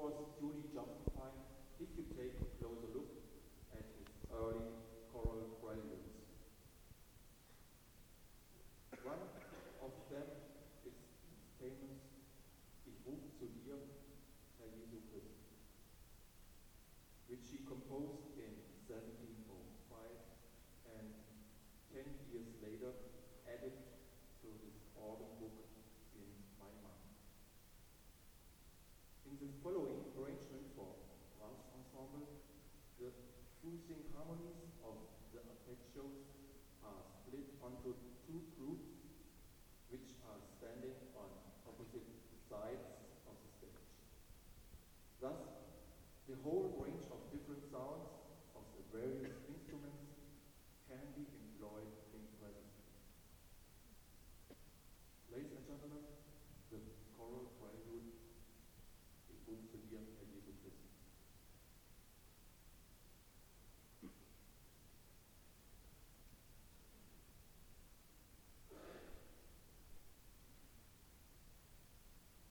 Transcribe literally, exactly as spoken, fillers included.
course duly justified if you take a closer look at his early choral preludes. One of them is his famous Ich ruf zu dir, Herr Jesu Christ, which he composed in seventeen oh five and ten years later added to his organ book in Weimar. In the following arrangement for brass ensemble, the fusing harmonies of the arpeggios are split onto two groups which are standing on opposite sides of the stage. Thus, the whole